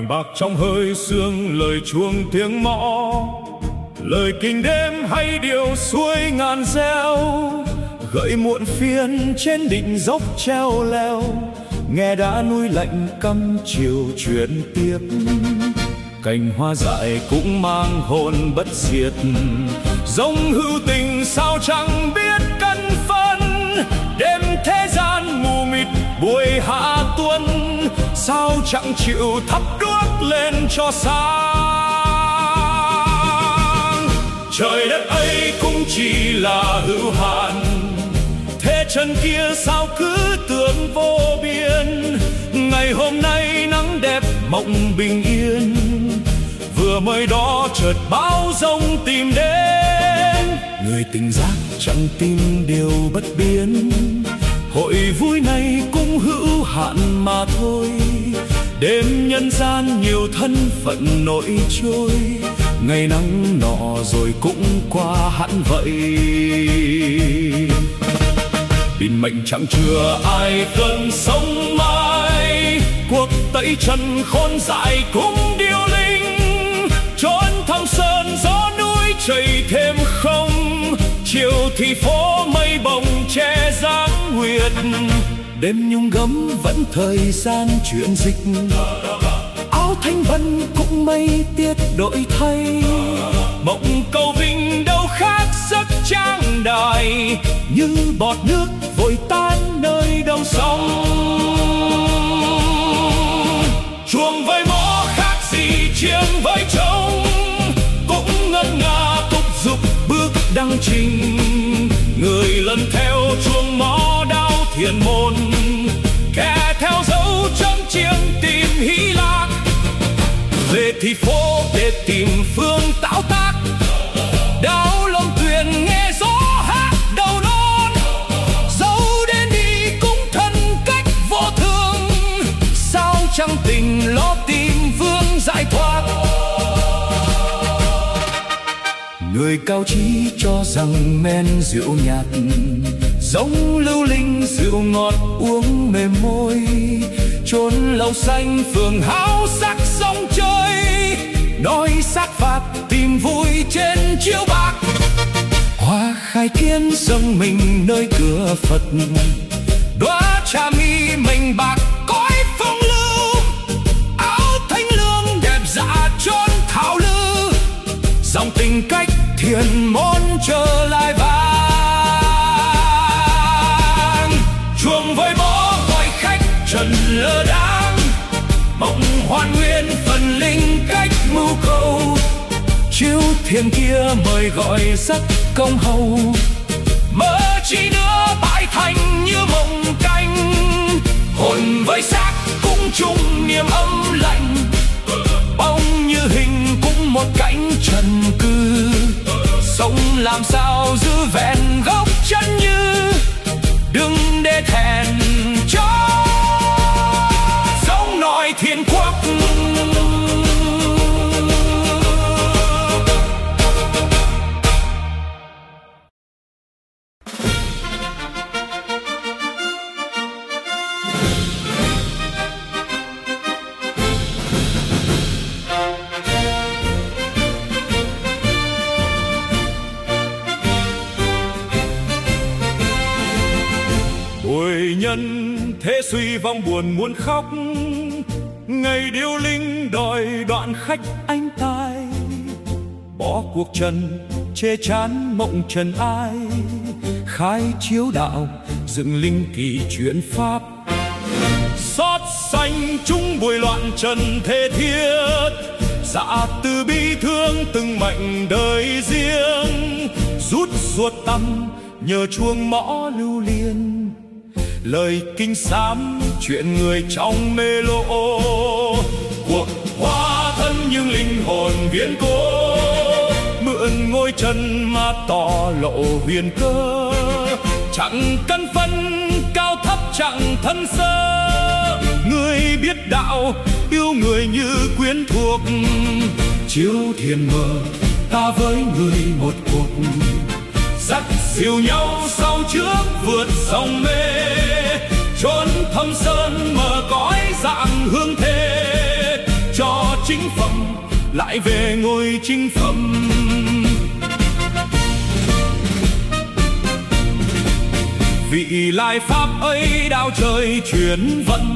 vàng bạc trong hơi sương, lời chuông tiếng mõ, lời kinh đêm hay điều suối ngàn reo, gợi muộn phiên trên đỉnh dốc treo leo, nghe đã núi lạnh căm chiều truyền tiếp. Cành hoa dại cũng mang hồn bất diệt, dòng hữu tình sao chẳng biết cân phân. Đêm thế gian mù mịt buổi hạ tuần, sao chẳng chịu thắp đuốc lên cho sáng. Trời đất ấy cũng chỉ là hữu hạn, thế chân kia sao cứ tưởng vô biên. Ngày hôm nay nắng đẹp mộng bình yên, vừa mới đó chợt bão giông tìm đến. Người tình giác chẳng tin điều bất biến, hội vui này cũng hữu hạn mà thôi. Đêm nhân gian nhiều thân phận nổi trôi, ngày nắng nọ rồi cũng qua hẳn vậy. Định mệnh chẳng chừa ai cần sống mãi, cuộc tẩy trần khôn dại cũng điêu linh. Trốn thăm sơn gió núi chảy thêm không, chiều thì phố mây bồng che dáng nguyệt. Đêm nhung gấm vẫn thời gian chuyển dịch, áo thanh vân cũng mây tiết đổi thay. Mộng cầu vinh đâu khác giấc trang đài, như bọt nước vội tan nơi đầu sông. Chuông với mõ khác gì chiêng với trống, cũng ngân nga thúc giục bước đăng trình. Người lần theo chuông mõ đao thiền môn, kẻ theo dấu châm chiêng tìm hí lạc. Về thì phố để tìm phương tạo tác, đào lông thuyền nghe gió hát đầu đón. Dẫu đến đi cũng thân cách vô thường, sao chẳng tình lo tìm phương giải thoát. Người cao trí cho rằng men rượu nhạt, giống lưu linh rượu ngọt uống mềm môi. Chốn lầu xanh phường háo sắc sông chơi, nói sát phạt tìm vui trên chiếu bạc. Hoa khai kiến dâng mình nơi cửa Phật, đóa trà mi mệnh bạc cõi phong lưu. Áo thanh lương đẹp dạ chốn thảo lư, dòng tình cách thiền môn trở lại vang. Chuông với mõ gọi khách trần lơ đãng, mộng hoàn nguyên phần linh cách mưu cầu. Chiếu thiền kia mời gọi rất công hầu, mơ chi nữa bại thành như mộng canh. Hồn với xác cũng chung niềm âm lạnh, bóng như hình cũng một cánh trần cư. Sống làm sao giữ vẹn gốc chân như, đừng để thẹn cho sống nòi thiên quốc. Buổi nhân thế suy vong buồn muốn khóc, ngày điêu linh đòi đoạn khách anh tài. Bỏ cuộc trần chê chán mộng trần ai, khai chiếu đạo dựng linh kỳ chuyển pháp. Xót xanh chung buổi loạn trần thế thiết, dạ từ bi thương từng mệnh đời riêng. Rút ruột tâm nhờ chuông mõ lưu liên, lời kinh sám chuyện người trong mê lô. Cuộc hóa thân nhưng linh hồn viễn cố, mượn ngôi trần mà tỏ lộ huyền cơ. Chẳng cân phân cao thấp chẳng thân sơ, người biết đạo yêu người như quyến thuộc. Chiếu thiền mờ ta với người một cuộc, dắt dìu nhau sau trước vượt sông mê. Chốn thâm sơn mở cõi dạng hương thế, cho chính phẩm, lại về ngôi chính phẩm. Vị lai pháp ấy đạo trời chuyển vận,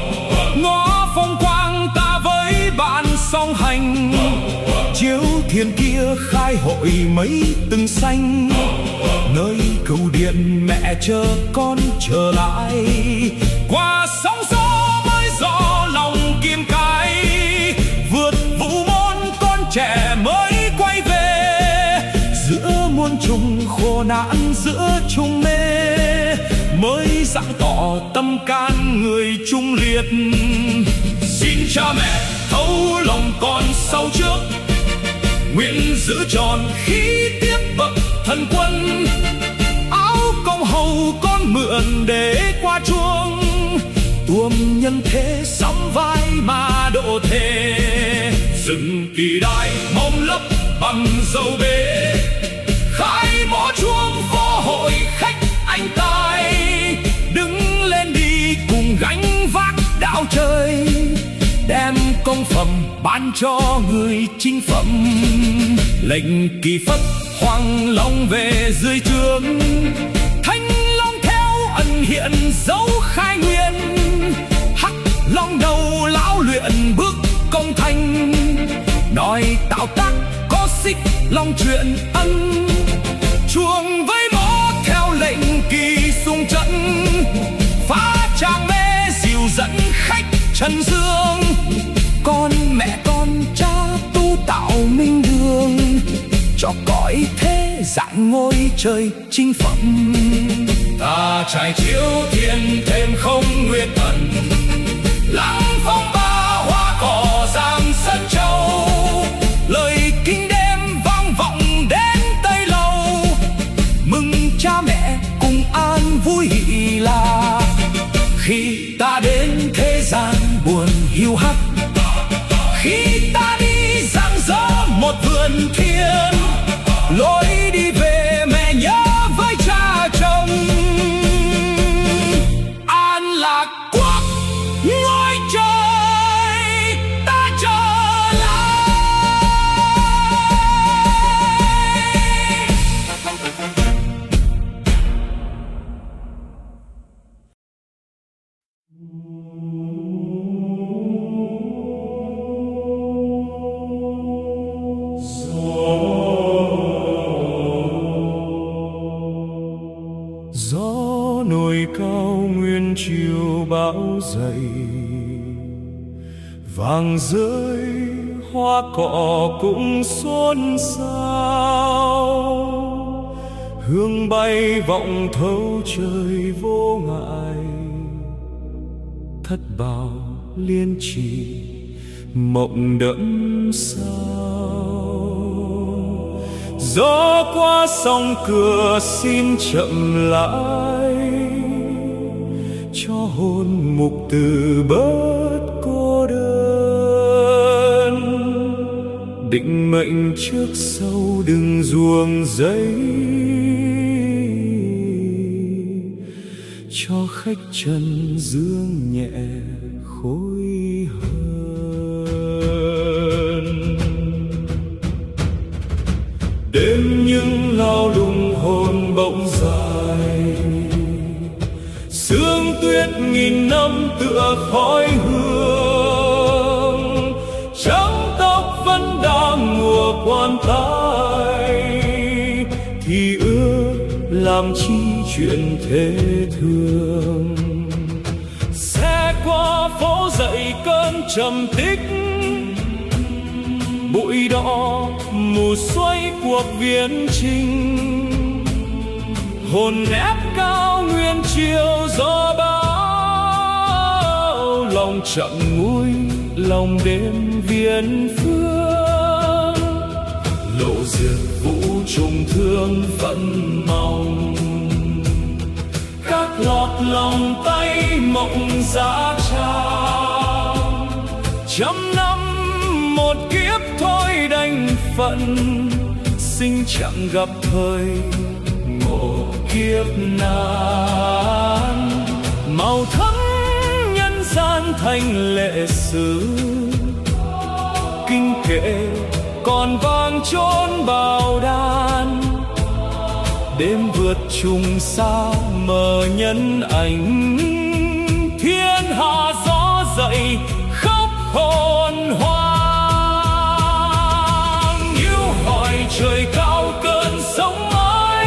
ngõ phong quang ta với bạn song hành. Chiếu thiên kia khai hội mấy từng xanh, nơi cầu điện mẹ chờ con trở lại. Qua sóng gió mới gió lòng kim cái, vượt vũ môn con trẻ mới quay về. Giữa muôn trùng khổ nạn giữa trùng mê, mới giảng tỏ tâm can người trung liệt. Xin cha mẹ thấu lòng con sau trước, nguyện giữ tròn khí tiết bậc thần quân. Áo công hầu con mượn để qua chuông, tuồng nhân thế sắm vai mà độ thề. Rừng kỳ đài mong lấp bằng dầu bể, khai mõ chuông võ hội khách anh tài. Đứng lên đi cùng gánh vác đạo trời, đem công phẩm ban cho người chính phẩm. Lệnh kỳ phất hoàng long về dưới trướng, thanh long theo ẩn hiện dấu khai nguyên. Hắc long đầu lão luyện bước công thành, đòi tạo tác có xích long truyền ân. Chuông với mõ theo lệnh kỳ xung trận, phá trang mê dìu dẫn khách trần dương. Con mẹ con cha tu tạo minh đường, cho cõi thế dạng ngôi trời chính phẩm. Ta trải chiếu thiên thêm không nguyệt thần, lăng phong ba hoa cỏ giang sân châu. Lời kinh đêm vang vọng đến Tây Lâu, mừng cha mẹ cùng an vui là. Khi ta đến thế gian buồn hiu hắt, khi ta đi giang dở một vườn thiên, lối đi về mẹ nhớ với cha chồng. An lạc quốc ngôi trời ta trở lại. Gió nổi cao nguyên chiều bão dày, vàng rơi hoa cỏ cũng xôn xao. Hương bay vọng thấu trời vô ngại, thất bảo liên trì mộng đẫm sao. Gió qua sông cửa xin chậm lại, cho hồn mục từ bớt cô đơn. Định mệnh trước sau đừng ruồng giấy, cho khách trần dương nhẹ khối hơn. Đêm những lao lung hồn bỗng dài, sương tuyết nghìn năm tựa khói hương. Trắng tóc vẫn đang mùa quan tài, thì ước làm chi chuyện thế thương. Xe qua phố dậy cơn trầm tích, bụi đỏ mù xoay cuộc viễn chinh. Hồn ép cao nguyên chiều gió bão, lòng chậm nguôi lòng đêm viễn phương. Lộ diệt vũ trùng thương vẫn mong, các lọt lòng tay mộng giá trao. Trăm năm một kiếp thôi đành phận, sinh chẳng gặp thời ngộ kiếp nan. Màu thắm nhân gian thành lệ sử, kinh kệ còn vang chốn bào đàn. Đêm vượt trùng xa mờ nhân ảnh, thiên hạ gió dậy khóc hồn hoang. Hiu hỏi trời cao cơn sóng ấy,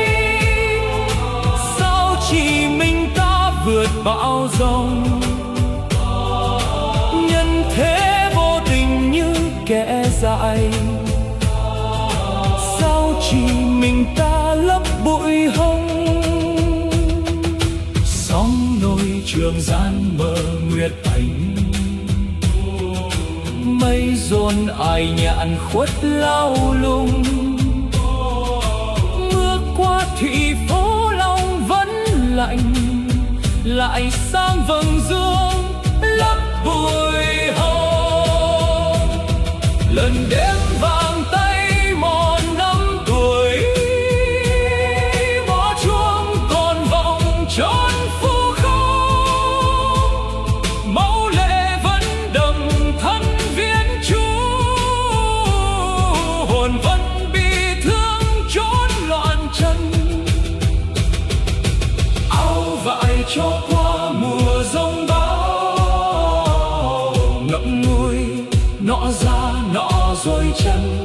sao chỉ mình ta vượt bão giông. Nhân thế vô tình như kẻ dại, sao chỉ mình ta lấp bụi hồng. Sóng nổi trường gian mờ nguyệt ảnh, mây dồn ai nhạn khuất lao lung. Mưa qua thị phố Long vẫn lạnh, lại sang vầng dương lấp bụi hồng. Lần đêm vàng tay mòn năm tuổi, mõ chuông còn vọng trốn phù không. Máu lệ vẫn đậm thân viên chú, hồn vẫn bị thương trốn loạn chân. Áo vải cho qua mùa giông bão, ngậm ngùi nọ ra nọ rồi chân.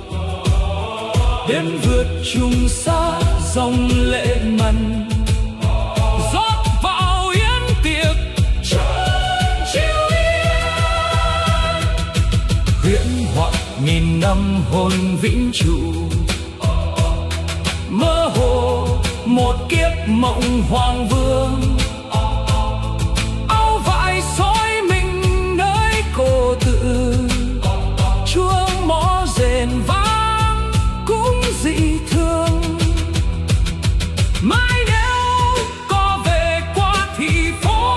Đêm vượt trùng xa dòng lệ mặn, rót vào yến tiệc chân chiêu yên. Huyễn hoặc nghìn năm hồn vĩnh trụ, mơ hồ một kiếp mộng hoàng vương. Áo vải soi mình nơi cổ tự, chuông mõ rền vang cũng dị thương. Mai nếu có về qua thị phố,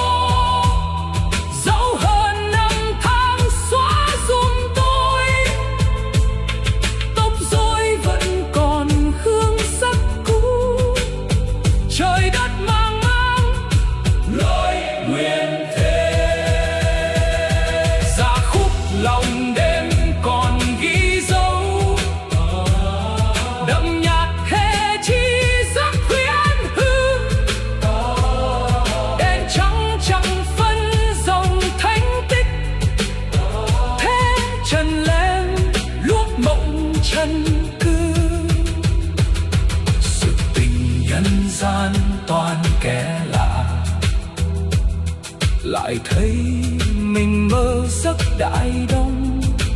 dẫu hơn năm tháng xóa dùm tôi, tóc rối vẫn còn hương sắc cũ. Trời đất mang mang lối nguyên thế, dạ khúc lòng đêm còn ghi dấu. Đậm nhạt thế chi giác khuyến hư, đèn trắng chẳng phân dòng thánh tích. Thế trần lên luốc mộng chân cư, sự tình nhân gian toàn kẻ lạ. Lại thấy mình mơ giấc đại đông,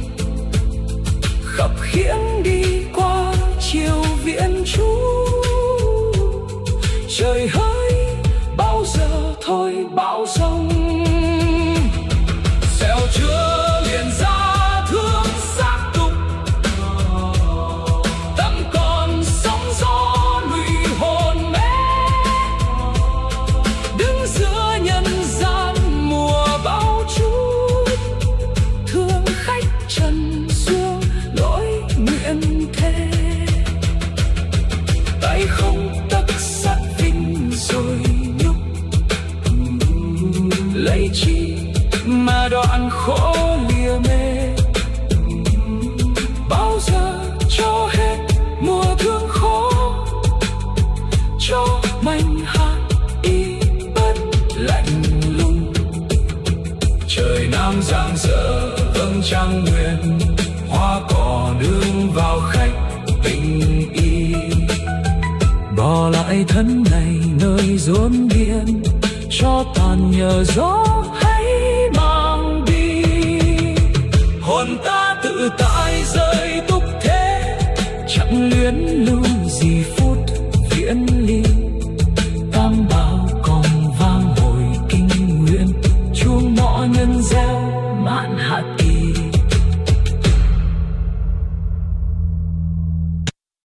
khập khiễng đi qua chiều viễn chú. Trời hỡi bao giờ thôi bão giông, xẻo chưa liền ra thương xác tục. Tâm còn sóng gió lụy hồn mê, đứng giữa nhân gian mùa bão chút. Thương khách trần xương lỗi nguyện thề, tay không tấc sắt vinh rồi nhúc. Lấy chi mà đoạn khổ lìa mê, bao giờ cho hết mùa thương khó. Cho manh hát y bất lạnh lùng, trời nam giang dở vầng trăng nguyện. Hoa cỏ nương vào khách tình y, bỏ lại thân này nơi rốn biên. Cho tàn nhờ gió hãy mang đi, hồn ta tự tại rơi túc thế. Chẳng luyến lưu gì phút viễn ly.